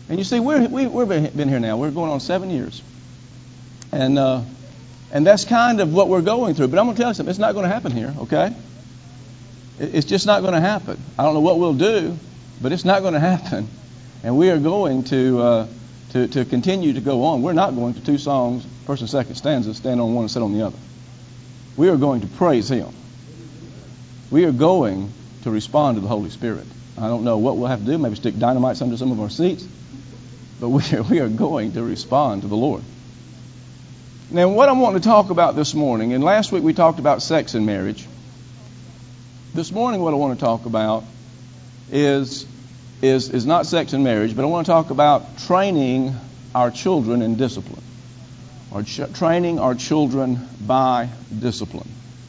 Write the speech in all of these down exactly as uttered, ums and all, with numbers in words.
And you see, we're, we, we've been here now. We're going on seven years. And uh, and that's kind of what we're going through. But I'm going to tell you something. It's not going to happen here, okay? It, it's just not going to happen. I don't know what we'll do, but it's not going to happen. And we are going to, uh, to to continue to go on. We're not going to two songs, first and second stanzas, stand on one and sit on the other. We are going to praise Him. We are going to respond to the Holy Spirit. I don't know what we'll have to do. Maybe stick dynamites under some of our seats. But we are, we are going to respond to the Lord. Now, what I'm wanting to talk about this morning, and last week we talked about sex and marriage. This morning what I want to talk about is, is, is not sex and marriage, but I want to talk about training our children in discipline. Or ch- training our children by discipline.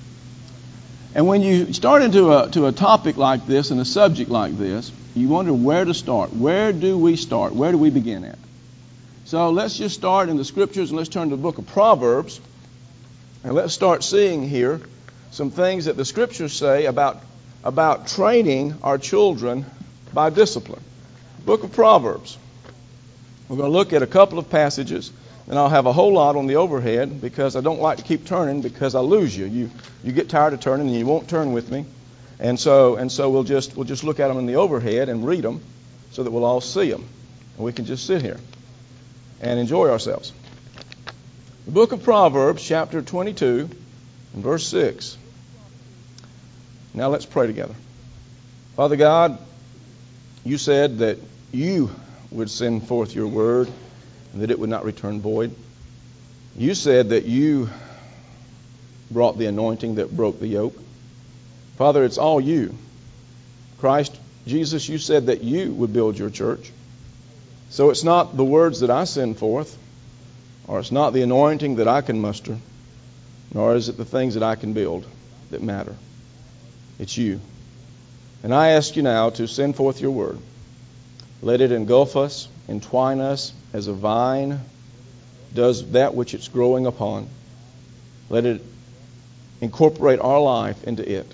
And when you start into a, to a topic like this and a subject like this, you wonder where to start. Where do we start? Where do we begin at? So let's just start in the Scriptures and let's turn to the book of Proverbs. And let's start seeing here some things that the Scriptures say about, about training our children by discipline. Book of Proverbs. We're going to look at a couple of passages. And I'll have a whole lot on the overhead because I don't like to keep turning because I lose you. You you get tired of turning and you won't turn with me. And so and so we'll just we'll just look at them in the overhead and read them so that we'll all see them. And we can just sit here and enjoy ourselves. The book of Proverbs, chapter twenty-two, and verse six. Now let's pray together. Father God, you said that you would send forth your word, that it would not return void. You said that you brought the anointing that broke the yoke. Father, it's all you. Christ Jesus, you said that you would build your church. So it's not the words that I send forth, or it's not the anointing that I can muster, nor is it the things that I can build that matter. It's you. And I ask you now to send forth your word. Let it engulf us, entwine us as a vine does that which it's growing upon. Let it incorporate our life into it.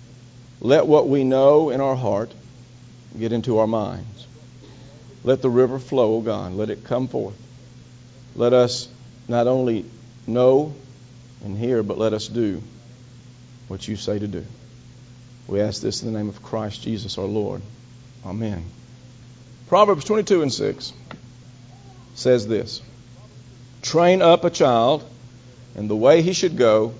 Let what we know in our heart get into our minds. Let the river flow, O God. Let it come forth. Let us not only know and hear, but let us do what you say to do. We ask this in the name of Christ Jesus our Lord. Amen. Proverbs twenty-two and six says this: train up a child in the way he should go,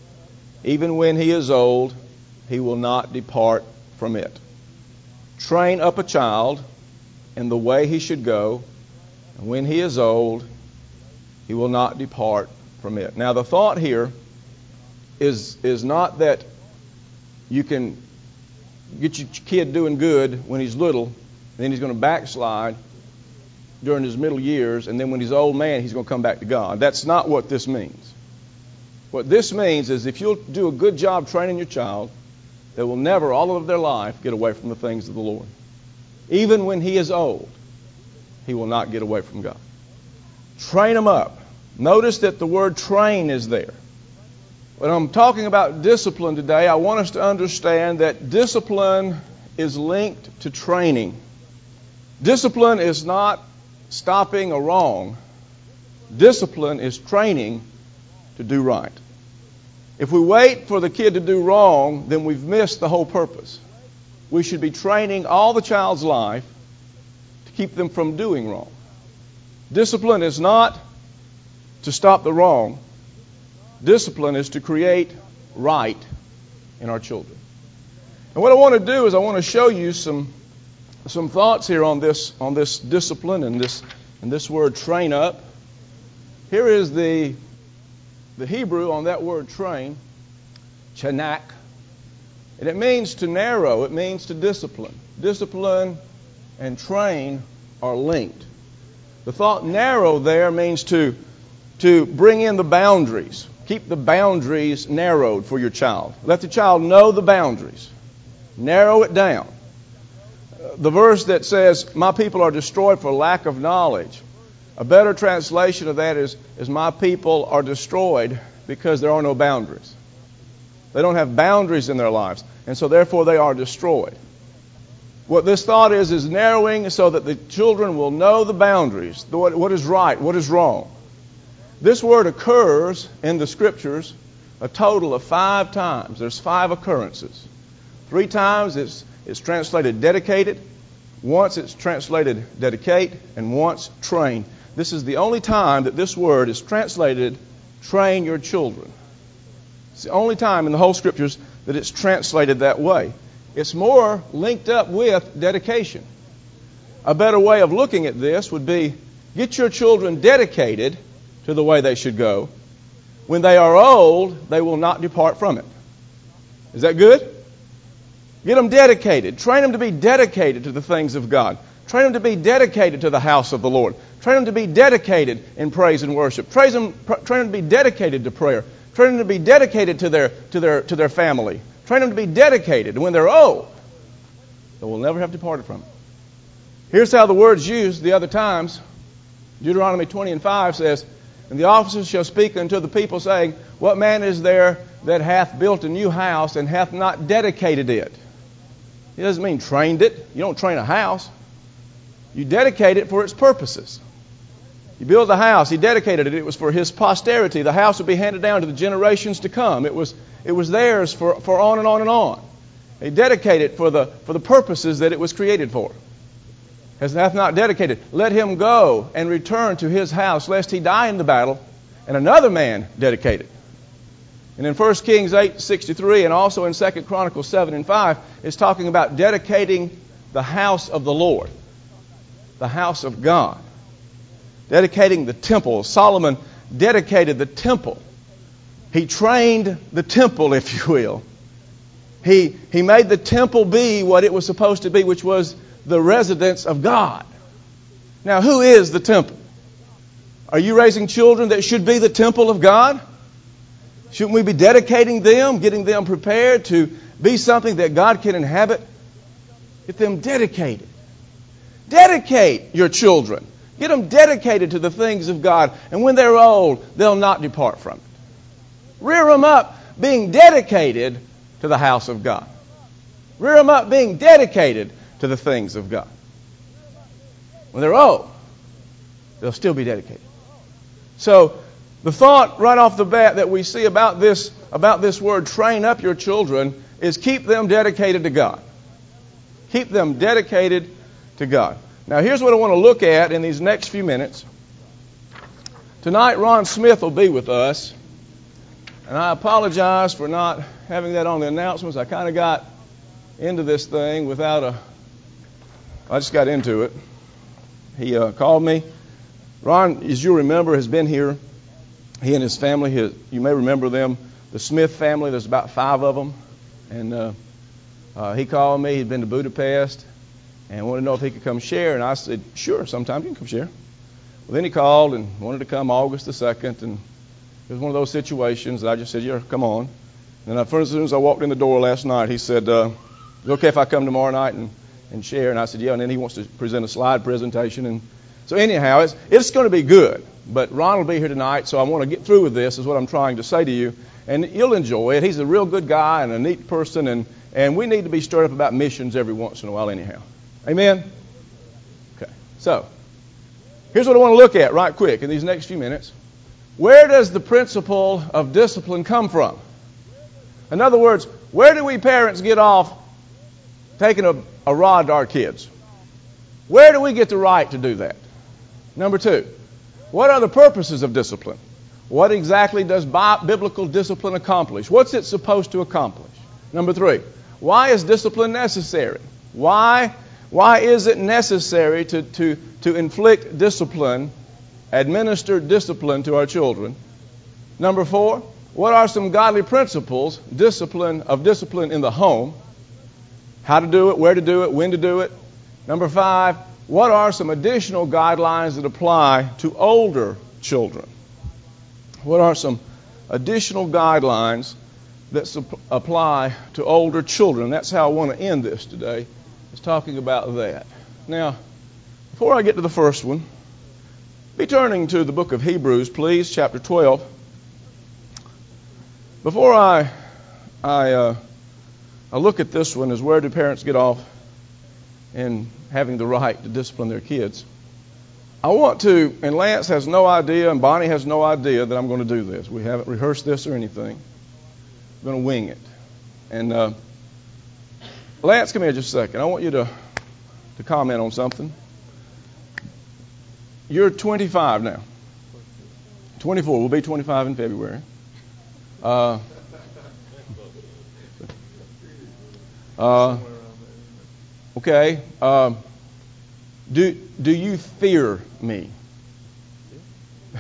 even when he is old, he will not depart from it. Train up a child in the way he should go, and when he is old, he will not depart from it. Now the thought here is, is not that you can get your kid doing good when he's little, then he's going to backslide during his middle years, and then when he's an old man, he's going to come back to God. That's not what this means. What this means is if you'll do a good job training your child, they will never, all of their life, get away from the things of the Lord. Even when he is old, he will not get away from God. Train him up. Notice that the word train is there. When I'm talking about discipline today, I want us to understand that discipline is linked to training. Discipline is not stopping a wrong. Discipline is training to do right. If we wait for the kid to do wrong, then we've missed the whole purpose. We should be training all the child's life to keep them from doing wrong. Discipline is not to stop the wrong. Discipline is to create right in our children. And what I want to do is I want to show you some some thoughts here on this on this discipline and this and this word train up. Here is the the Hebrew on that word train, chanak. And it means to narrow, it means to discipline. Discipline and train are linked. The thought narrow there means to to bring in the boundaries. Keep the boundaries narrowed for your child. Let the child know the boundaries. Narrow it down. The verse that says, my people are destroyed for lack of knowledge. A better translation of that is, is my people are destroyed because there are no boundaries. They don't have boundaries in their lives. And so therefore they are destroyed. What this thought is, is narrowing so that the children will know the boundaries, what, what is right, what is wrong. This word occurs in the Scriptures a total of five times. There's five occurrences. Three times it's, it's translated dedicated, once it's translated dedicate, and once train. This is the only time that this word is translated train your children. It's the only time in the whole Scriptures that it's translated that way. It's more linked up with dedication. A better way of looking at this would be get your children dedicated to the way they should go. When they are old, they will not depart from it. Is that good? Get them dedicated. Train them to be dedicated to the things of God. Train them to be dedicated to the house of the Lord. Train them to be dedicated in praise and worship. Train them, train them to be dedicated to prayer. Train them to be dedicated to their, to their, to their family. Train them to be dedicated. When they're old, they will never have departed from it. Here's how the word's used the other times. Deuteronomy twenty and five says, "And the officers shall speak unto the people, saying, What man is there that hath built a new house and hath not dedicated it?" It doesn't mean trained it. You don't train a house. You dedicate it for its purposes. You build the house. He dedicated it. It was for his posterity. The house would be handed down to the generations to come. It was it was theirs for, for on and on and on. He dedicated it for the for the purposes that it was created for. As hath not dedicated, let him go and return to his house, lest he die in the battle, and another man dedicate it. And in First Kings eight sixty-three and also in Second Chronicles seven and five, it's talking about dedicating the house of the Lord, the house of God. Dedicating the temple. Solomon dedicated the temple. He trained the temple, if you will. He, he made the temple be what it was supposed to be, which was the residence of God. Now, who is the temple? Are you raising children that should be the temple of God? Shouldn't we be dedicating them, getting them prepared to be something that God can inhabit? Get them dedicated. Dedicate your children. Get them dedicated to the things of God. And when they're old, they'll not depart from it. Rear them up being dedicated to the house of God. Rear them up being dedicated to the things of God. When they're old, they'll still be dedicated. So, the thought right off the bat that we see about this, about this word, train up your children, is keep them dedicated to God. Keep them dedicated to God. Now, here's what I want to look at in these next few minutes. Tonight, Ron Smith will be with us. And I apologize for not having that on the announcements. I kind of got into this thing without a... I just got into it. He uh, called me. Ron, as you remember, has been here. He and his family, his, you may remember them, the Smith family. There's about five of them. And uh, uh, he called me. He'd been to Budapest and wanted to know if he could come share. And I said, sure, sometime you can come share. Well, then he called and wanted to come August the second. And it was one of those situations that I just said, yeah, come on. And then as soon as I walked in the door last night, he said, uh, is it okay if I come tomorrow night and, and share? And I said, yeah. And then he wants to present a slide presentation. And so anyhow, it's, it's going to be good. But Ron will be here tonight, so I want to get through with this is what I'm trying to say to you. And you'll enjoy it. He's a real good guy and a neat person. And, and we need to be stirred up about missions every once in a while anyhow. Amen? Okay. So, here's what I want to look at right quick in these next few minutes. Where does the principle of discipline come from? In other words, where do we parents get off taking a, a rod to our kids? Where do we get the right to do that? Number two, what are the purposes of discipline? What exactly does biblical discipline accomplish? What's it supposed to accomplish? Number three, why is discipline necessary? Why, why is it necessary to, to, to inflict discipline, administer discipline to our children? Number four, what are some godly principles, discipline of discipline in the home? How to do it, where to do it, when to do it. Number five, what are some additional guidelines that apply to older children? What are some additional guidelines that sup- apply to older children? That's how I want to end this today, is talking about that. Now, before I get to the first one, be turning to the book of Hebrews, please, chapter twelve. Before I, I, uh, I look at this one, is where do parents get off in having the right to discipline their kids. I want to, and Lance has no idea, and Bonnie has no idea that I'm going to do this. We haven't rehearsed this or anything. I'm going to wing it. And uh, Lance, come here just a second. I want you to, to comment on something. You're twenty-five now. twenty-four. We'll be twenty-five in February. Uh, uh, okay. Um, do do you fear me? I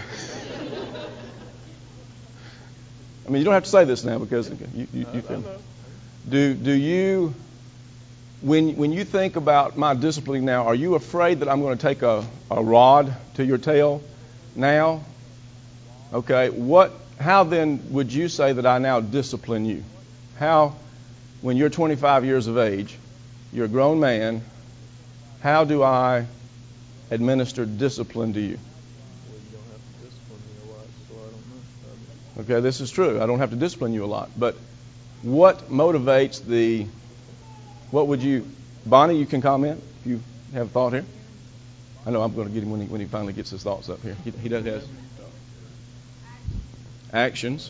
mean, you don't have to say this now because you, you, you feel me. Do do you when when you think about my disciplining now, are you afraid that I'm going to take a, a rod to your tail now? Okay. What? How then would you say that I now discipline you? How, when you're twenty-five years of age, you're a grown man, how do I administer discipline to you? Well, you don't have to discipline me a lot, so I don't know. Okay, this is true. I don't have to discipline you a lot. But what motivates the, what would you, Bonnie, you can comment if you have a thought here. I know I'm going to get him when he, when he finally gets his thoughts up here. He, he does has actions.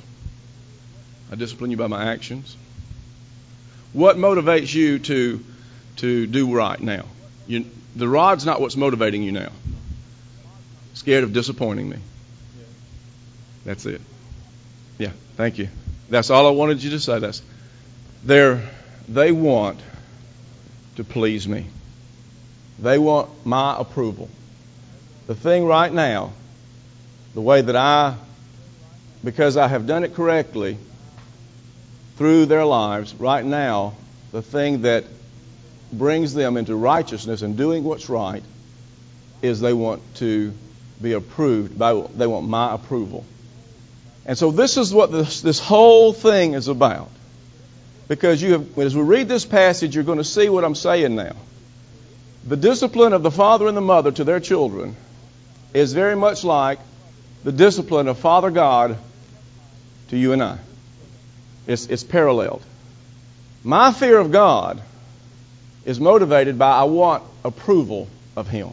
I discipline you by my actions. What motivates you to to do right now? You, the rod's not what's motivating you now. Scared of disappointing me. That's it. Yeah, thank you. That's all I wanted you to say. That's they're, they want to please me. They want my approval. The thing right now, the way that I, because I have done it correctly through their lives, right now, the thing that brings them into righteousness and doing what's right is they want to be approved by, they want my approval. And so this is what this, this whole thing is about. Because you have, as we read this passage, you're going to see what I'm saying now. The discipline of the father and the mother to their children is very much like the discipline of Father God to you and I. It's, it's paralleled. My fear of God is motivated by I want approval of Him.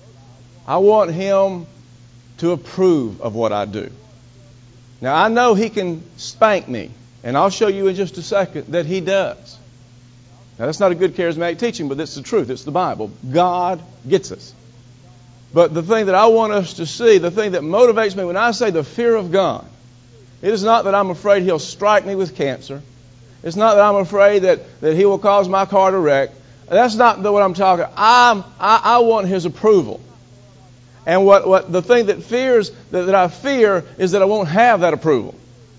I want Him to approve of what I do. Now, I know He can spank me, and I'll show you in just a second that He does. Now, that's not a good charismatic teaching, but it's the truth. It's the Bible. God gets us. But the thing that I want us to see, the thing that motivates me when I say the fear of God, it is not that I'm afraid He'll strike me with cancer. It's not that I'm afraid that, that He will cause my car to wreck. That's not what I'm talking. I'm, I, I want His approval. And what, what the thing that fears that, that I fear is that I won't have that approval.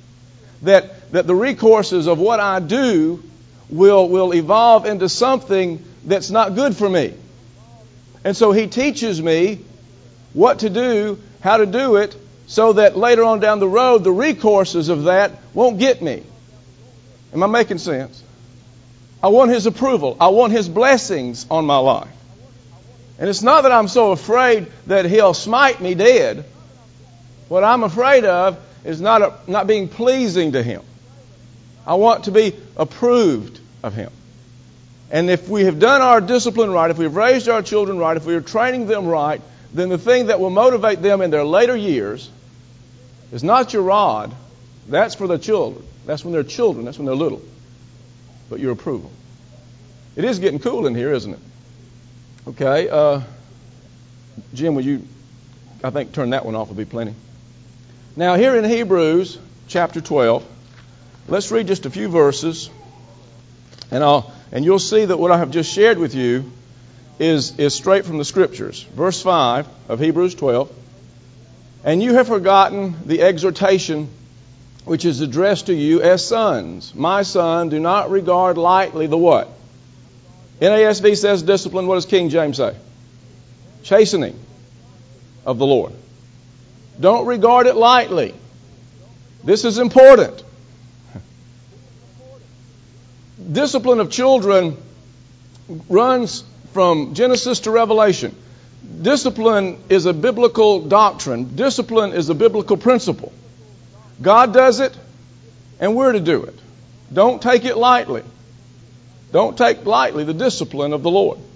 That that the recourses of what I do will will evolve into something that's not good for me. And so He teaches me what to do, how to do it, so that later on down the road, the recourses of that won't get me. Am I making sense? I want His approval. I want His blessings on my life. And it's not that I'm so afraid that He'll smite me dead. What I'm afraid of is not, a, not being pleasing to Him. I want to be approved of Him. And if we have done our discipline right, if we've raised our children right, if we are training them right, then the thing that will motivate them in their later years is not your rod. That's for the children. That's when they're children. That's when they're little. But your approval. It is getting cool in here, isn't it? Okay. Uh, Jim, would you, I think, turn that one off will be plenty. Now, here in Hebrews chapter twelve, let's read just a few verses. And I'll, and you'll see that what I have just shared with you is, is straight from the Scriptures. Verse five of Hebrews twelve. And you have forgotten the exhortation which is addressed to you as sons. My son, do not regard lightly the what? N A S B says discipline. What does King James say? Chastening of the Lord. Don't regard it lightly. This is important. Discipline of children runs from Genesis to Revelation. Discipline is a biblical doctrine. Discipline is a biblical principle. God does it, and we're to do it. Don't take it lightly. Don't take lightly the discipline of the Lord.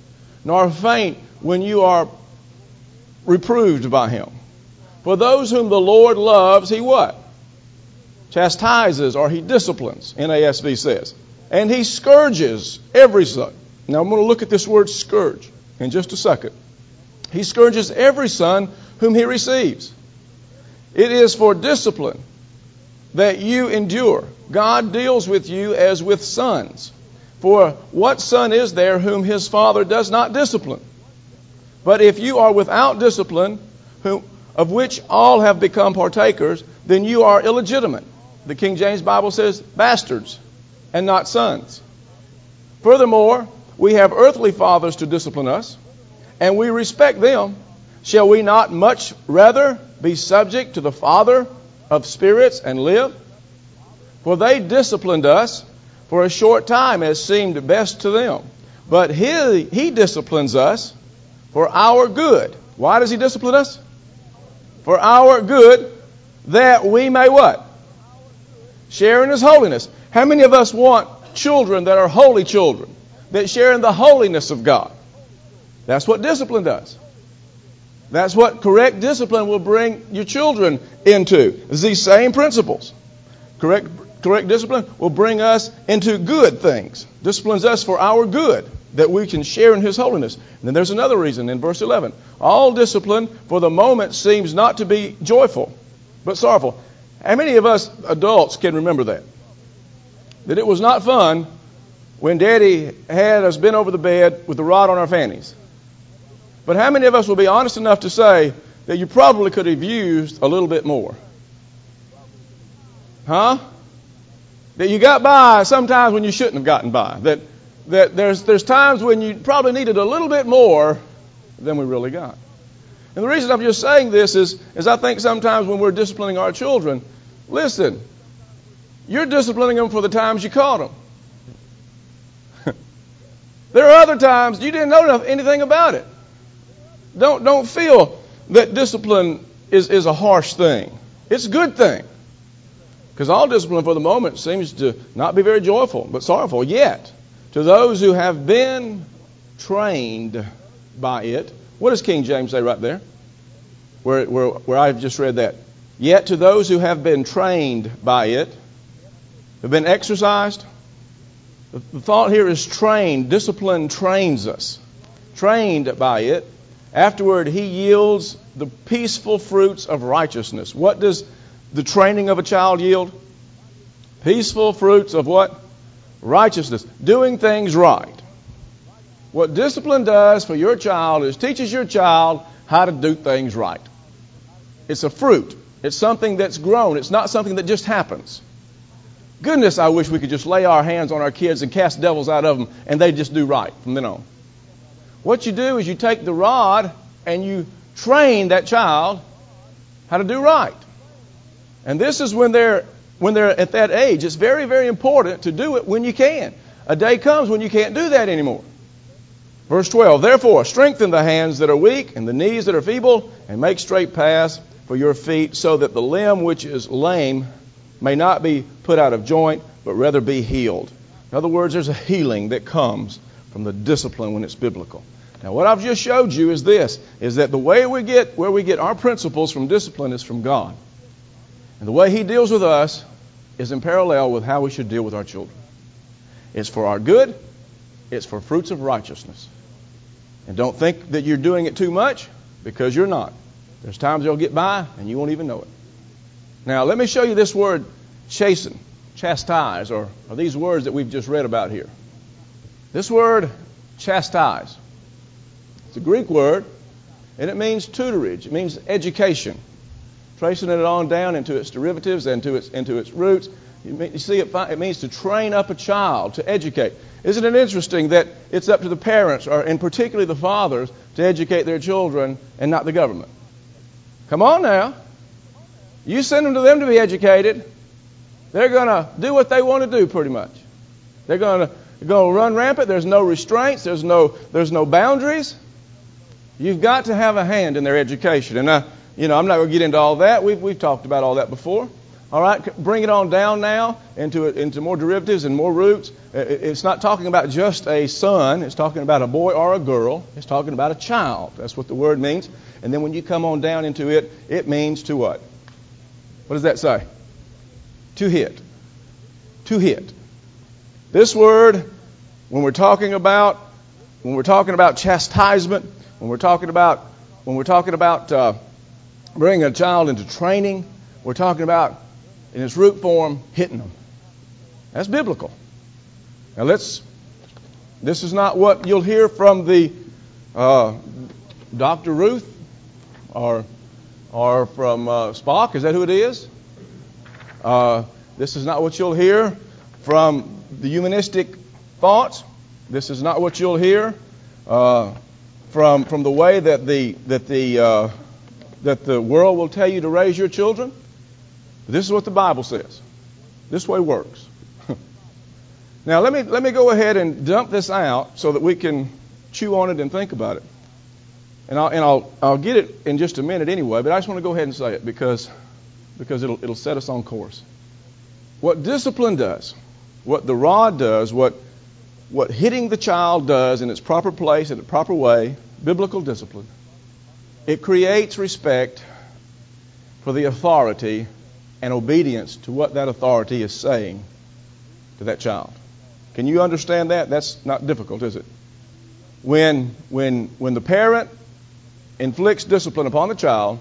nor faint when you are reproved by him. For those whom the Lord loves, he what? Chastises, or he disciplines, N A S B says. And he scourges every son. Now I'm going to look at this word scourge in just a second. He scourges every son whom he receives. It is for discipline that you endure. God deals with you as with sons. For what son is there whom his father does not discipline? But if you are without discipline, whom, of which all have become partakers, then you are illegitimate. The King James Bible says bastards and not sons. Furthermore, we have earthly fathers to discipline us, and we respect them. Shall we not much rather be subject to the Father of spirits and live? For they disciplined us for a short time as seemed best to them. But he, he disciplines us for our good. Why does he discipline us? For our good, that we may what? Share in his holiness. How many of us want children that are holy children, that share in the holiness of God? That's what discipline does. That's what correct discipline will bring your children into. It's these same principles. Correct, correct discipline will bring us into good things. Disciplines us for our good, that we can share in his holiness. And then there's another reason in verse eleven. All discipline for the moment seems not to be joyful, but sorrowful. How many of us adults can remember that? That it was not fun when Daddy had us bent over the bed with the rod on our fannies. But how many of us will be honest enough to say that you probably could have used a little bit more? Huh? That you got by sometimes when you shouldn't have gotten by. That that there's there's times when you probably needed a little bit more than we really got. And the reason I'm just saying this is, is I think sometimes when we're disciplining our children, listen, you're disciplining them for the times you caught them. There are other times you didn't know enough, anything about it. Don't don't feel that discipline is, is a harsh thing. It's a good thing. Because all discipline for the moment seems to not be very joyful, but sorrowful. Yet, to those who have been trained by it, what does King James say right there? Where, where, where I've just read that. Yet to those who have been trained by it, have been exercised. The, the thought here is trained. Discipline trains us. Trained by it. Afterward, he yields the peaceful fruits of righteousness. What does the training of a child yield? Peaceful fruits of what? Righteousness. Doing things right. What discipline does for your child is teaches your child how to do things right. It's a fruit. It's something that's grown. It's not something that just happens. Goodness, I wish we could just lay our hands on our kids and cast devils out of them and they just do right from then on. What you do is you take the rod and you train that child how to do right. And this is when they're when they're at that age. It's very, very important to do it when you can. A day comes when you can't do that anymore. Verse twelve, therefore, strengthen the hands that are weak and the knees that are feeble, and make straight paths for your feet, so that the limb which is lame may not be put out of joint, but rather be healed. In other words, there's a healing that comes from the discipline when it's biblical. Now, what I've just showed you is this, is that the way we get, where we get our principles from discipline is from God. And the way he deals with us is in parallel with how we should deal with our children. It's for our good. It's for fruits of righteousness. And don't think that you're doing it too much, because you're not. There's times they'll get by and you won't even know it. Now, let me show you this word, chasten, chastise, or, or these words that we've just read about here. This word, chastise, it's a Greek word, and it means tutorage. It means education. Tracing it on down into its derivatives and to its, into its roots, you see it, it means to train up a child, to educate. Isn't it interesting that it's up to the parents, or and particularly the fathers, to educate their children and not the government? Come on now. You send them to them to be educated, they're going to do what they want to do pretty much. They're going to they're going to run rampant. There's no restraints. There's no there's no boundaries. You've got to have a hand in their education. And I, you know, I'm not going to get into all that. We've we've talked about all that before. All right, bring it on down now into into more derivatives and more roots. It's not talking about just a son. It's talking about a boy or a girl. It's talking about a child. That's what the word means. And then when you come on down into it, it means to what? What does that say? To hit. To hit. This word, when we're talking about when we're talking about chastisement, when we're talking about when we're talking about uh, bringing a child into training, we're talking about, in its root form, hitting them. That's biblical. Now let's, this is not what you'll hear from the uh, Doctor Ruth or or from uh, Spock. Is that who it is? Uh, this is not what you'll hear from the humanistic thoughts. This is not what you'll hear uh, from from the way that the that the uh, that the world will tell you to raise your children. This is what the Bible says. This way works. Now let me let me go ahead and dump this out so that we can chew on it and think about it. And I'll and I'll I'll get it in just a minute anyway, but I just want to go ahead and say it because because it'll it'll set us on course. What discipline does, what the rod does, what what hitting the child does in its proper place, in its proper way, biblical discipline, it creates respect for the authority and obedience to what that authority is saying to that child. Can you understand that? That's not difficult, is it? When when when the parent inflicts discipline upon the child,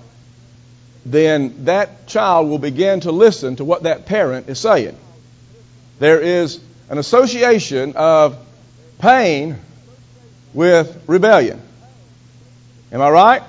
then that child will begin to listen to what that parent is saying. There is an association of pain with rebellion. Am I right?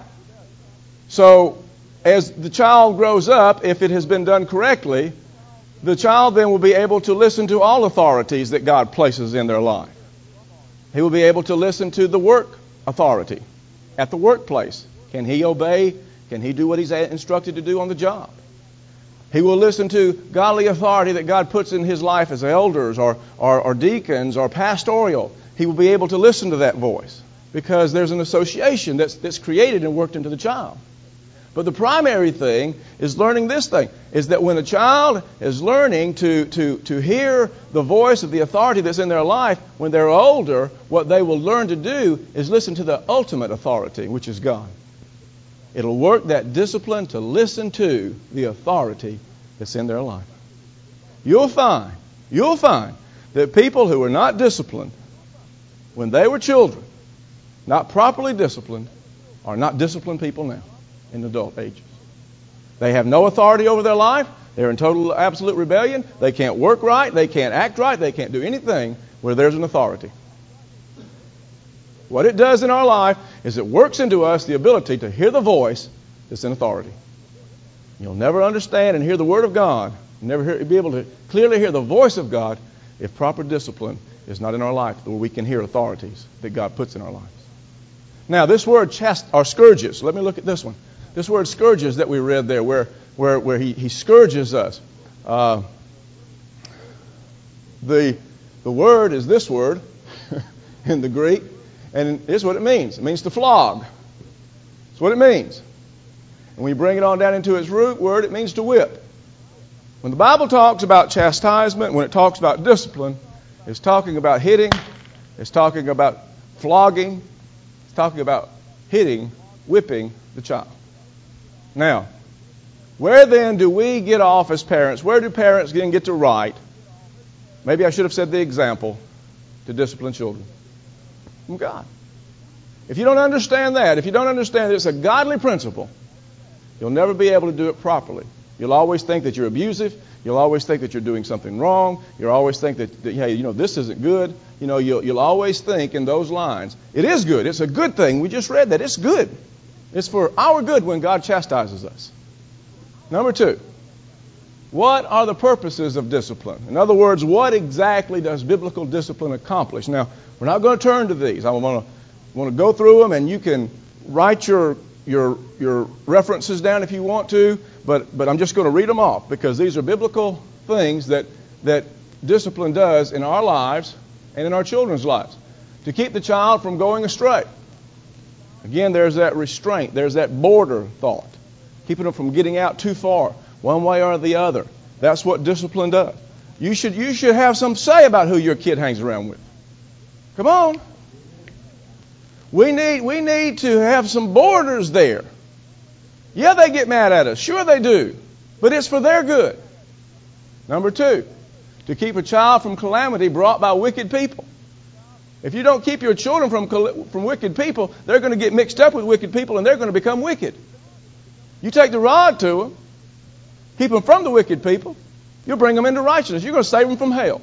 So as the child grows up, if it has been done correctly, the child then will be able to listen to all authorities that God places in their life. He will be able to listen to the work authority at the workplace. Can he obey? Can he do what he's instructed to do on the job? He will listen to godly authority that God puts in his life as elders or, or, or deacons or pastoral. He will be able to listen to that voice because there's an association that's, that's created and worked into the child. But the primary thing is learning this thing, is that when a child is learning to, to, to hear the voice of the authority that's in their life, when they're older, what they will learn to do is listen to the ultimate authority, which is God. It'll work that discipline to listen to the authority that's in their life. You'll find, you'll find that people who are not disciplined when they were children, not properly disciplined, are not disciplined people now in adult ages. They have no authority over their life. They're in total, absolute rebellion. They can't work right. They can't act right. They can't do anything where there's an authority. What it does in our life is it works into us the ability to hear the voice that's in authority. You'll never understand and hear the Word of God, never hear, be able to clearly hear the voice of God if proper discipline is not in our life, where we can hear authorities that God puts in our lives. Now, this word chast or scourges, let me look at this one. This word scourges that we read there, where where, where he, he scourges us. Uh, the the word is this word in the Greek, and here's what it means. It means to flog. That's what it means. And when you bring it on down into its root word, it means to whip. When the Bible talks about chastisement, when it talks about discipline, it's talking about hitting, it's talking about flogging, it's talking about hitting, whipping the child. Now, where then do we get off as parents? Where do parents then get to right? Maybe I should have said the example to discipline children. From God. If you don't understand that, if you don't understand that it's a godly principle, you'll never be able to do it properly. You'll always think that you're abusive. You'll always think that you're doing something wrong. You'll always think that, that hey, you know, this isn't good. You know, you'll, you'll always think in those lines. It is good. It's a good thing. We just read that. It's good. It's for our good when God chastises us. Number two, what are the purposes of discipline? In other words, what exactly does biblical discipline accomplish? Now, we're not going to turn to these. I want to want to go through them, and you can write your your your references down if you want to, but but I'm just going to read them off because these are biblical things that that discipline does in our lives and in our children's lives to keep the child from going astray. Again, there's that restraint, there's that border thought, keeping them from getting out too far, one way or the other. That's what discipline does. You should, you should have some say about who your kid hangs around with. Come on. We need, we need to have some borders there. Yeah, they get mad at us. Sure they do. But it's for their good. Number two, to keep a child from calamity brought by wicked people. If you don't keep your children from, from wicked people, they're going to get mixed up with wicked people and they're going to become wicked. You take the rod to them, keep them from the wicked people, you'll bring them into righteousness. You're going to save them from hell.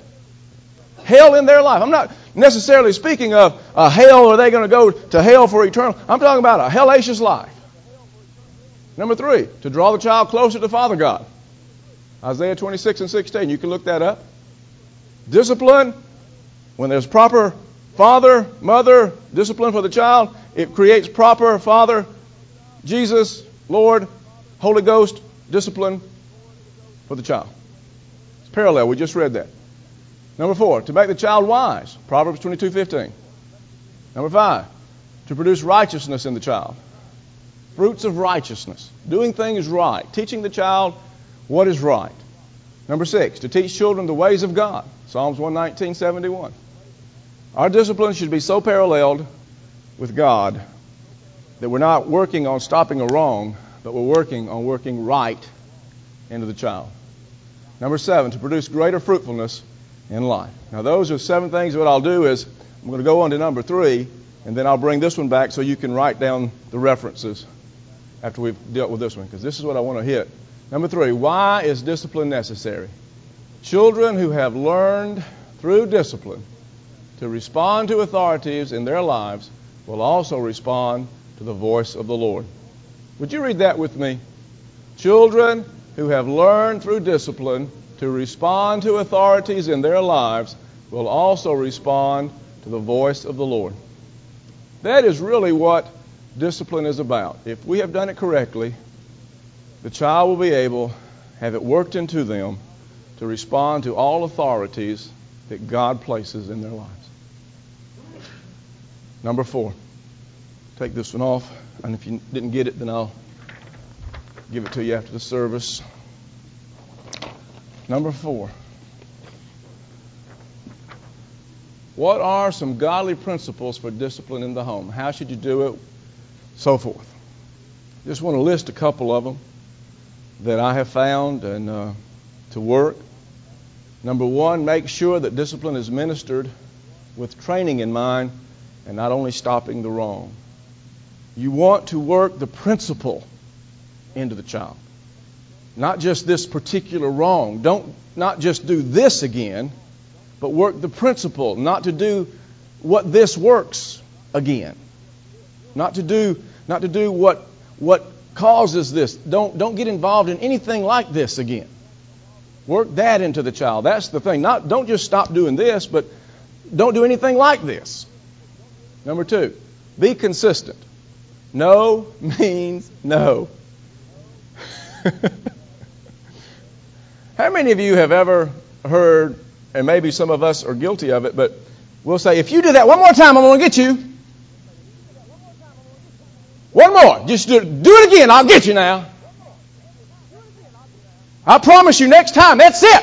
Hell in their life. I'm not necessarily speaking of a hell or they're going to go to hell for eternal. I'm talking about a hellacious life. Number three, to draw the child closer to Father God. Isaiah twenty-six and sixteen. You can look that up. Discipline, when there's proper father, mother, discipline for the child, it creates proper Father, Jesus, Lord, Holy Ghost, discipline for the child. It's parallel. We just read that. Number four, to make the child wise. Proverbs twenty-two fifteen. Number five, to produce righteousness in the child. Fruits of righteousness. Doing things right. Teaching the child what is right. Number six, to teach children the ways of God. Psalms one nineteen seventy-one. Our discipline should be so paralleled with God that we're not working on stopping a wrong, but we're working on working right into the child. Number seven, to produce greater fruitfulness in life. Now those are seven things. What I'll do is I'm going to go on to number three, and then I'll bring this one back so you can write down the references after we've dealt with this one, because this is what I want to hit. Number three, why is discipline necessary? Children who have learned through discipline to respond to authorities in their lives will also respond to the voice of the Lord. Would you read that with me? Children who have learned through discipline to respond to authorities in their lives will also respond to the voice of the Lord. That is really what discipline is about. If we have done it correctly, the child will be able, have it worked into them, to respond to all authorities that God places in their lives. Number four. Take this one off, and if you didn't get it, then I'll give it to you after the service. Number four. What are some godly principles for discipline in the home? How should you do it? So forth. Just want to list a couple of them that I have found and uh, to work. Number one, make sure that discipline is ministered with training in mind and not only stopping the wrong. You want to work the principle into the child. Not just this particular wrong. Don't not just do this again, but work the principle. Not to do what this works again. Not to do not to do what what causes this. Don't don't get involved in anything like this again. Work that into the child. That's the thing. Not don't just stop doing this, but don't do anything like this. Number two, be consistent. No means no. How many of you have ever heard, and maybe some of us are guilty of it, but we'll say, if you do that one more time, I'm going to get you. One more. Just do, do it again. I'll get you now. I promise you next time. That's it.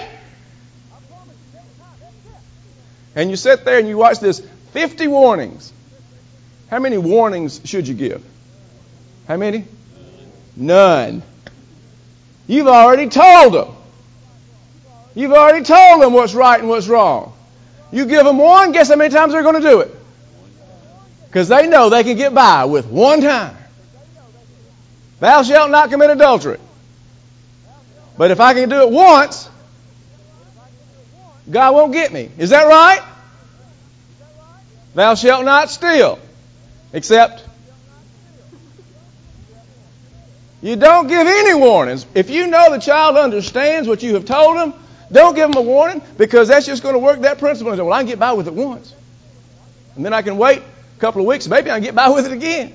And you sit there and you watch this fifty warnings. How many warnings should you give? How many? None. You've already told them. You've already told them what's right and what's wrong. You give them one, guess how many times they're going to do it? Because they know they can get by with one time. Thou shalt not commit adultery. But if I can do it once, God won't get me. Is that right? Thou shalt not steal. Except you don't give any warnings. If you know the child understands what you have told him, don't give them a warning, because that's just going to work that principle. Well, I can get by with it once. And then I can wait a couple of weeks. Maybe I can get by with it again.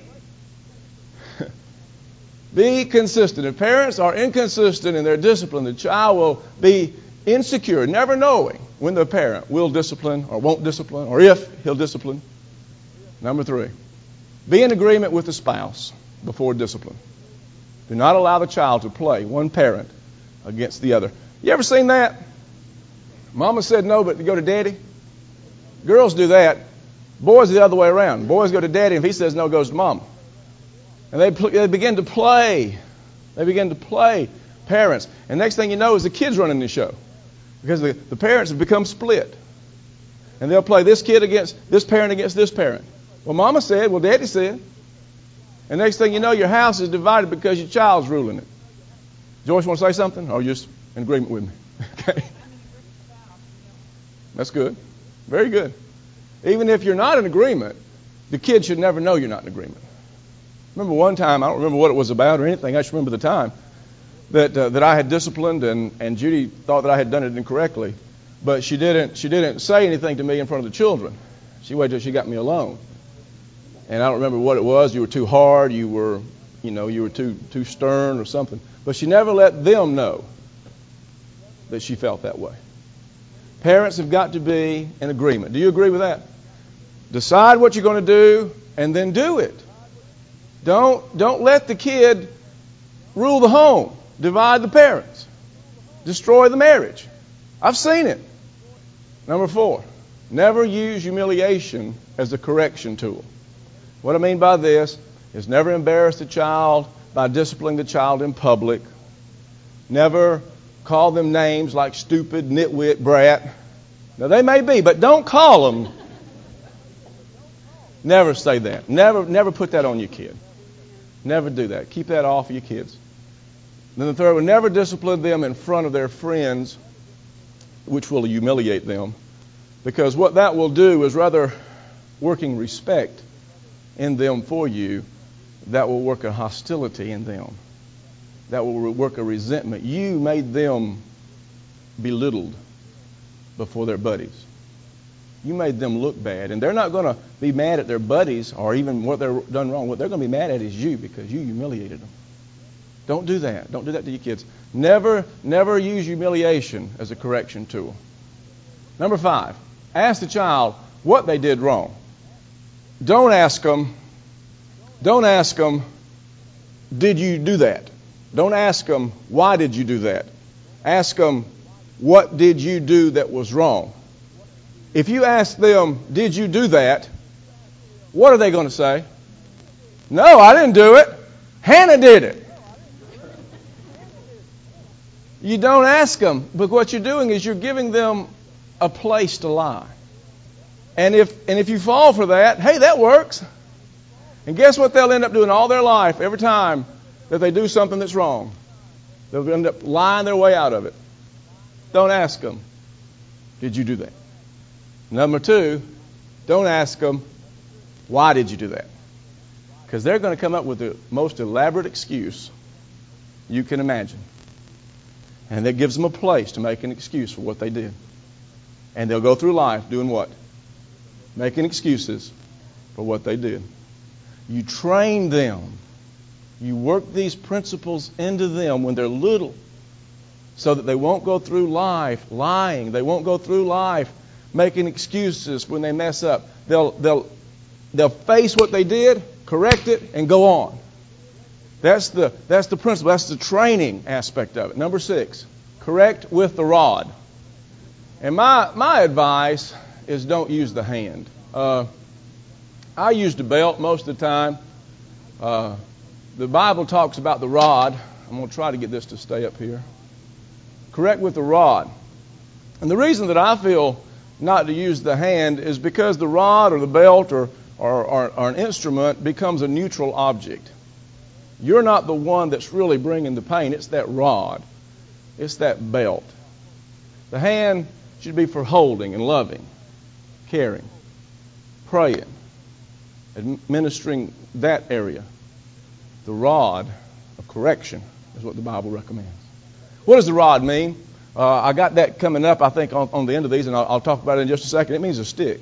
Be consistent. If parents are inconsistent in their discipline, the child will be insecure, never knowing when the parent will discipline or won't discipline, or if he'll discipline. Number three, be in agreement with the spouse before discipline. Do not allow the child to play one parent against the other. You ever seen that? Mama said no, but to go to daddy. Girls do that. Boys the other way around. Boys go to daddy, and if he says no, goes to mama. And they pl- they begin to play. They begin to play parents. And next thing you know is the kids running the show. Because the, the parents have become split. And they'll play this kid against this parent against this parent. Well, mama said, well, daddy said. And next thing you know, your house is divided because your child's ruling it. Joyce, want to say something? Or are you just in agreement with me? Okay. That's good. Very good. Even if you're not in agreement, the kid should never know you're not in agreement. Remember one time, I don't remember what it was about or anything, I just remember the time that uh, that I had disciplined, and, and Judy thought that I had done it incorrectly. But she didn't she didn't say anything to me in front of the children. She waited till she got me alone. And I don't remember what it was. You were too hard, you were, you know, you were too too stern or something. But she never let them know that she felt that way. Parents have got to be in agreement. Do you agree with that? Decide what you're going to do and then do it. Don't don't let the kid rule the home, divide the parents, destroy the marriage. I've seen it. Number four, never use humiliation as a correction tool. What I mean by this is never embarrass the child by disciplining the child in public. Never call them names like stupid, nitwit, brat. Now, they may be, but don't call them. Never say that. Never, never put that on your kid. Never do that. Keep that off of your kids. Then the third one, never discipline them in front of their friends, which will humiliate them. Because what that will do is, rather working respect in them for you, that will work a hostility in them. That will work a resentment. You made them belittled before their buddies. You made them look bad. And they're not going to be mad at their buddies or even what they've done wrong. What they're going to be mad at is you, because you humiliated them. Don't do that. Don't do that to your kids. Never, never use humiliation as a correction tool. Number five, ask the child what they did wrong. Don't ask them, don't ask them, did you do that? Don't ask them, why did you do that? Ask them, what did you do that was wrong? If you ask them, did you do that? What are they going to say? No, I didn't do it. Hannah did it. You don't ask them, but what you're doing is you're giving them a place to lie. And if and if you fall for that, hey, that works. And guess what they'll end up doing all their life, every time that they do something that's wrong? They'll end up lying their way out of it. Don't ask them, did you do that? Number two, don't ask them, why did you do that? Because they're going to come up with the most elaborate excuse you can imagine. And that gives them a place to make an excuse for what they did. And they'll go through life doing what? Making excuses for what they did. You train them. You work these principles into them when they're little, so that they won't go through life lying. They won't go through life making excuses when they mess up. They'll they'll they'll face what they did, correct it, and go on. That's the that's the principle. That's the training aspect of it. Number six, correct with the rod. And my my advice is don't use the hand. Uh, I used a belt most of the time. Uh, the Bible talks about the rod. I'm going to try to get this to stay up here. Correct with the rod. And the reason that I feel not to use the hand is because the rod or the belt or, or, or, or an instrument becomes a neutral object. You're not the one that's really bringing the pain. It's that rod. It's that belt. The hand should be for holding and loving, caring, praying, administering that area. The rod of correction is what the Bible recommends. What does the rod mean? Uh, I got that coming up, I think, on, on the end of these, and I'll, I'll talk about it in just a second. It means a stick.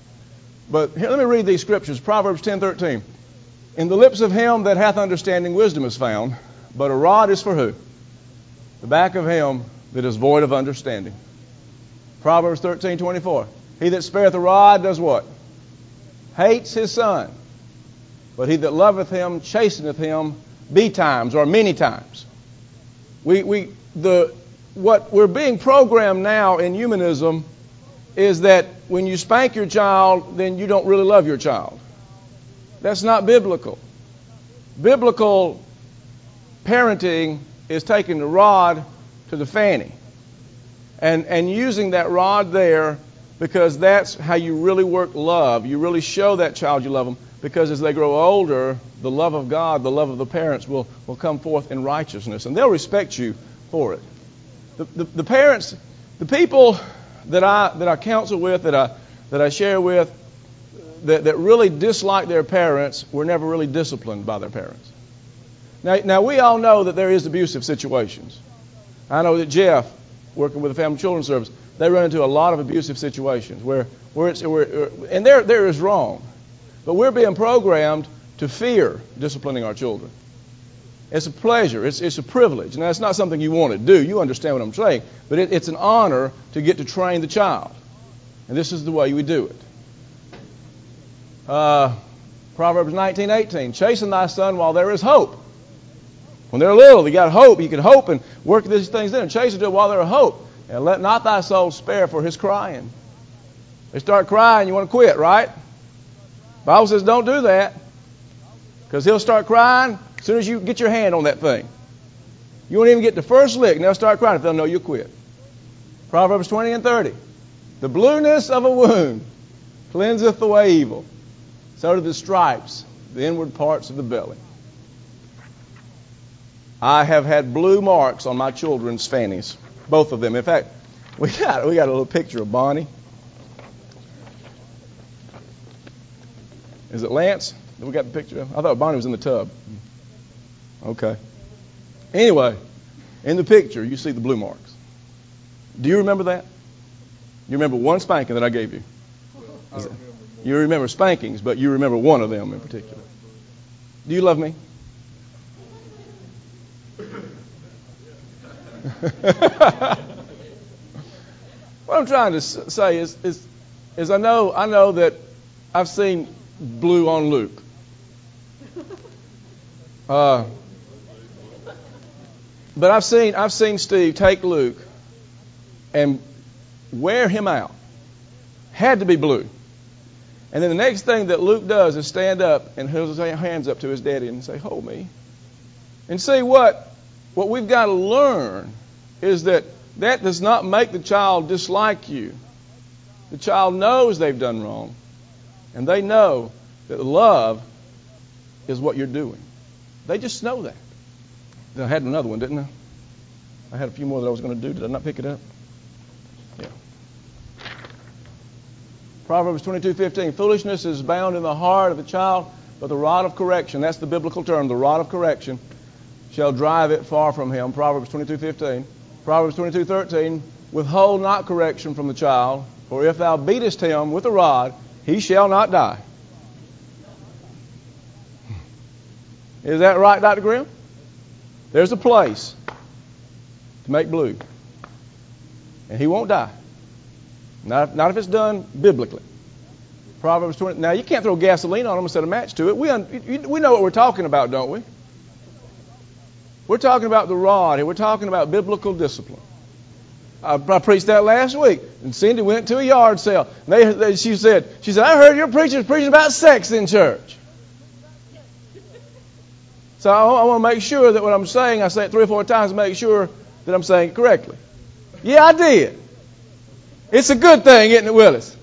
But here, let me read these scriptures. Proverbs ten thirteen. In the lips of him that hath understanding wisdom is found, but a rod is for who? The back of him that is void of understanding. Proverbs thirteen twenty-four. He that spareth a rod does what? Hates his son. But he that loveth him chasteneth him betimes or many times. We we the what we're being programmed now in humanism is that when you spank your child, then you don't really love your child. That's not biblical. Biblical parenting is taking the rod to the fanny and, and using that rod there, because that's how you really work love. You really show that child you love them, because as they grow older, the love of God, the love of the parents will, will come forth in righteousness, and they'll respect you for it. The, the, the parents, the people that I that I counsel with, that I that I share with, that, that really dislike their parents, were never really disciplined by their parents. Now, now we all know that there is abusive situations. I know that Jeff, working with the Family Children's Service, they run into a lot of abusive situations where where it's where, and there there is wrong, but we're being programmed to fear disciplining our children. It's a pleasure. It's, it's a privilege. Now, it's not something you want to do. You understand what I'm saying. But it, it's an honor to get to train the child. And this is the way we do it. Uh, Proverbs nineteen eighteen, chasten thy son while there is hope. When they're little, you got hope. You can hope and work these things in. Chasten to it while there is hope. And let not thy soul spare for his crying. They start crying, you want to quit, right? The Bible says don't do that. Because he'll start crying as soon as you get your hand on that thing. You won't even get the first lick, and they'll start crying if they'll know you quit. Proverbs twenty and thirty. The blueness of a wound cleanseth away evil. So do the stripes, the inward parts of the belly. I have had blue marks on my children's fannies, both of them. In fact, we got we got a little picture of Bonnie. Is it Lance? We got the picture of? I thought Bonnie was in the tub. Okay. Anyway, in the picture, you see the blue marks. Do you remember that? You remember one spanking that I gave you? I remember You remember spankings, but you remember one of them in particular. Do you love me? What I'm trying to say is, is, is I know I know that I've seen blue on Luke. Uh, but I've seen I've seen Steve take Luke and wear him out. Had to be blue. And then the next thing that Luke does is stand up and hold his hands up to his daddy and say, "Hold me." And see what what we've got to learn is that that does not make the child dislike you. The child knows they've done wrong, and they know that love is what you're doing. They just know that. I had another one, didn't I? I had a few more that I was going to do. Did I not pick it up? Yeah. Proverbs twenty-two fifteen. Foolishness is bound in the heart of the child, but the rod of correction, that's the biblical term, the rod of correction, shall drive it far from him. Proverbs twenty-two fifteen. Proverbs twenty-two thirteen. Withhold not correction from the child, for if thou beatest him with a rod, he shall not die. Is that right, Doctor Grimm? There's a place to make blue. And he won't die. Not, not if it's done biblically. Proverbs twenty. Now, you can't throw gasoline on them and set a match to it. We, un, we know what we're talking about, don't we? We're talking about the rod here. We're talking about biblical discipline. I, I preached that last week. And Cindy went to a yard sale. They, they, she said, she said, I heard your preachers preaching about sex in church. So I, I want to make sure that what I'm saying, I say it three or four times to make sure that I'm saying it correctly. Yeah, I did. It's a good thing, isn't it, Willis?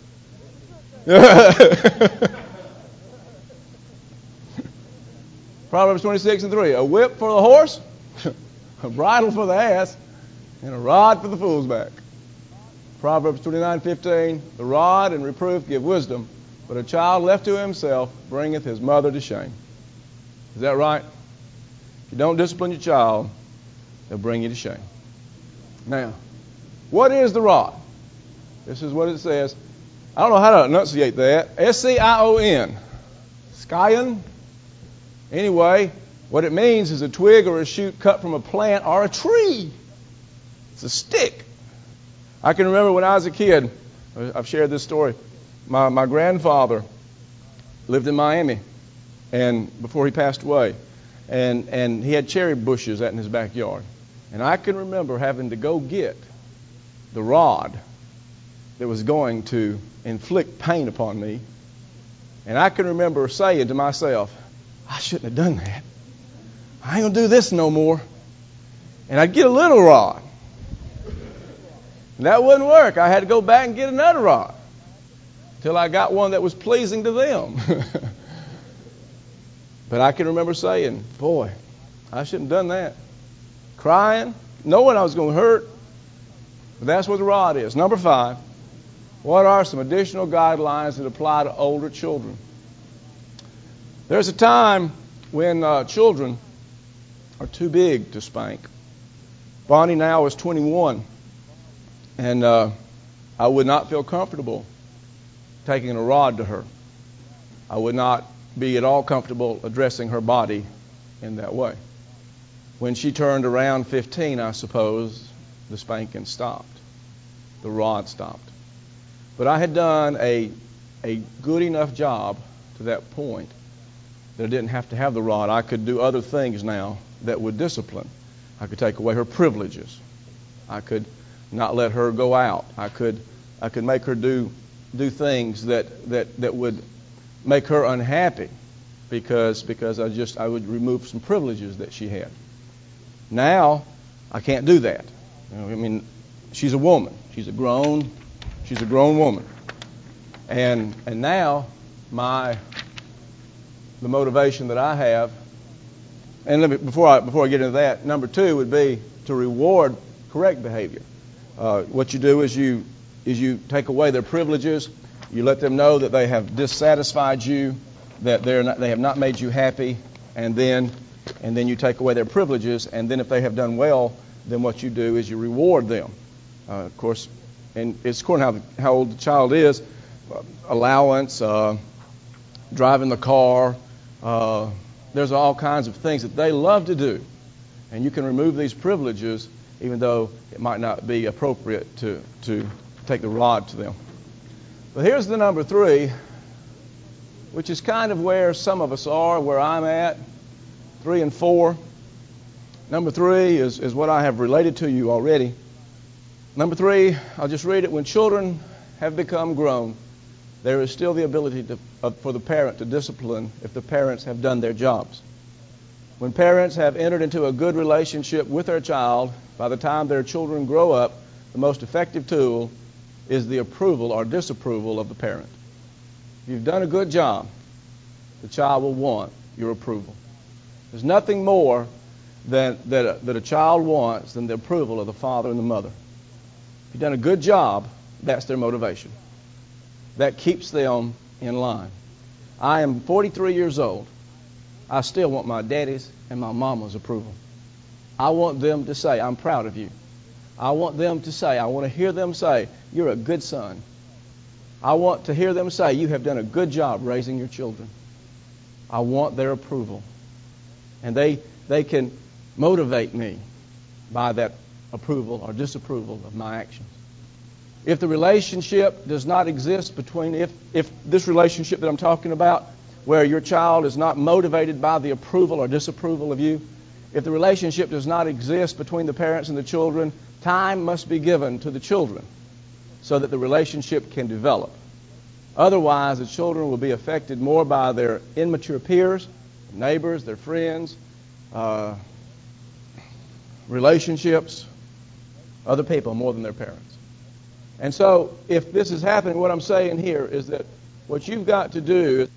Proverbs twenty-six and three. A whip for the horse, a bridle for the ass, and a rod for the fool's back. Proverbs twenty-nine fifteen. The rod and reproof give wisdom, but a child left to himself bringeth his mother to shame. Is that right? If you don't discipline your child, they'll bring you to shame. Now, what is the rod? This is what it says. I don't know how to enunciate that. S C I O N. Scion. Anyway, what it means is a twig or a shoot cut from a plant or a tree. It's a stick. I can remember when I was a kid, I've shared this story. My, my grandfather lived in Miami, and before he passed away, and, and he had cherry bushes out in his backyard. And I can remember having to go get the rod that was going to inflict pain upon me. And I can remember saying to myself, I shouldn't have done that. I ain't going to do this no more. And I'd get a little rod. And that wouldn't work. I had to go back and get another rod until I got one that was pleasing to them. But I can remember saying, boy, I shouldn't have done that. Crying, knowing I was going to hurt. But that's what the rod is. Number five, what are some additional guidelines that apply to older children? There's a time when uh, children are too big to spank. Bonnie now is twenty-one, and uh, I would not feel comfortable taking a rod to her. I would not be at all comfortable addressing her body in that way. When she turned around fifteen, I suppose, the spanking stopped. The rod stopped. But I had done a, a good enough job to that point that I didn't have to have the rod. I could do other things now that would discipline. I could take away her privileges. I could not let her go out. I could I could make her do do things that, that, that would make her unhappy because because I just I would remove some privileges that she had. Now I can't do that. You know, I mean, she's a woman. She's a grown she's a grown woman. And and now my the motivation that I have, and let me, before I before I get into that, number two would be to reward correct behavior. Uh, what you do is you is you take away their privileges. You let them know that they have dissatisfied you, that they're not, they have not made you happy, and then and then you take away their privileges. And then if they have done well, then what you do is you reward them. Uh, of course, and it's according to how, how old the child is. Uh, allowance, uh, driving the car. Uh, there's all kinds of things that they love to do. And you can remove these privileges even though it might not be appropriate to, to take the rod to them. But here's the number three, which is kind of where some of us are, where I'm at, three and four. Number three is, is what I have related to you already. Number three, I'll just read it. When children have become grown, there is still the ability to, uh, for the parent to discipline if the parents have done their jobs. When parents have entered into a good relationship with their child, by the time their children grow up, the most effective tool is the approval or disapproval of the parent. If you've done a good job, the child will want your approval. There's nothing more than, that, a, that a child wants than the approval of the father and the mother. If you've done a good job, that's their motivation. That keeps them in line. I am forty-three years old. I still want my daddy's and my mama's approval. I want them to say, I'm proud of you. I want them to say, I want to hear them say, you're a good son. I want to hear them say, you have done a good job raising your children. I want their approval. And they, they can motivate me by that approval or disapproval of my actions. If the relationship does not exist between, if, if this relationship that I'm talking about, where your child is not motivated by the approval or disapproval of you, if the relationship does not exist between the parents and the children, time must be given to the children so that the relationship can develop. Otherwise, the children will be affected more by their immature peers, neighbors, their friends, uh, relationships, other people more than their parents. And so, if this is happening, what I'm saying here is that what you've got to do is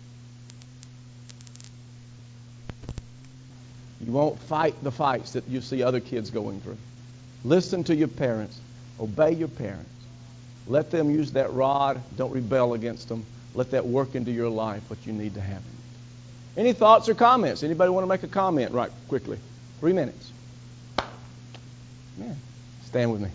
you won't fight the fights that you see other kids going through. Listen to your parents. Obey your parents. Let them use that rod. Don't rebel against them. Let that work into your life what you need to have. Any thoughts or comments? Anybody want to make a comment right quickly? Three minutes. Yeah. Stand with me.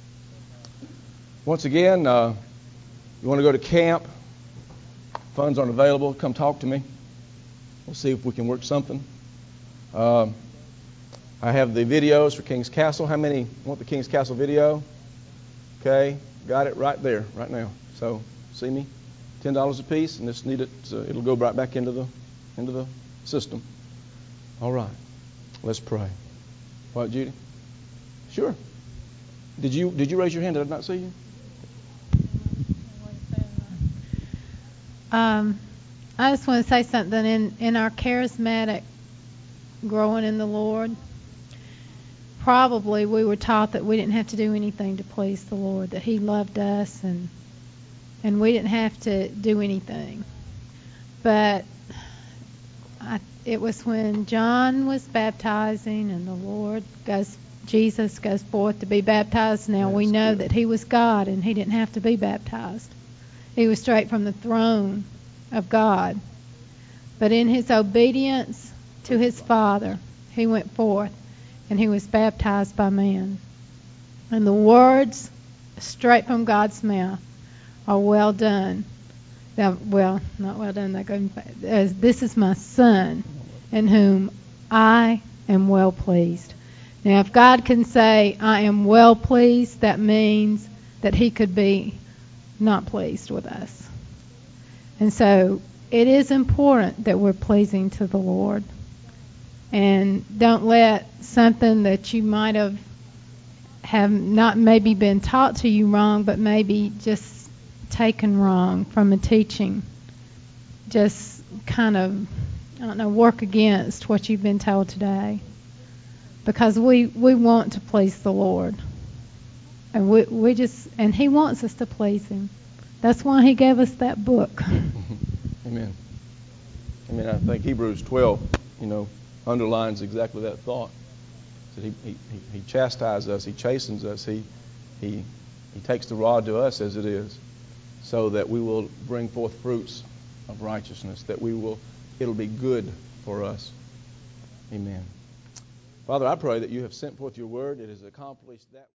Once again, uh, you want to go to camp, funds aren't available, come talk to me. We'll see if we can work something. Um, I have the videos for King's Castle. How many want the King's Castle video? Okay, got it right there, right now. So, see me? ten dollars a piece, and just need it. So it'll go right back into the into the system. All right, let's pray. What, Judy? Sure. Did you did you raise your hand? Did I not see you? Um, I just want to say something. In, in our charismatic growing in the Lord, probably we were taught that we didn't have to do anything to please the Lord, that He loved us and and we didn't have to do anything. But I, it was when John was baptizing and the Lord goes, Jesus goes forth to be baptized. Now That's we know good. that He was God and He didn't have to be baptized. He was straight from the throne of God. But in His obedience to His Father, He went forth and He was baptized by man. And the words straight from God's mouth are well done. Now, well, not well done. They're going, as this is my Son, in whom I am well pleased. Now, if God can say, I am well pleased, that means that He could be not pleased with us. And so it is important that we're pleasing to the Lord. And don't let something that you might have have not maybe been taught to you wrong, but maybe just taken wrong from a teaching, just kind of, I don't know, work against what you've been told today. Because we, we want to please the Lord. And we we just and He wants us to please Him. That's why He gave us that book. Amen. I mean, I think Hebrews twelve, you know, underlines exactly that thought. That he, he, he chastises us, He chastens us, he, he, he takes the rod to us as it is, so that we will bring forth fruits of righteousness, that we will, it'll be good for us. Amen. Father, I pray that You have sent forth Your word. It has accomplished that.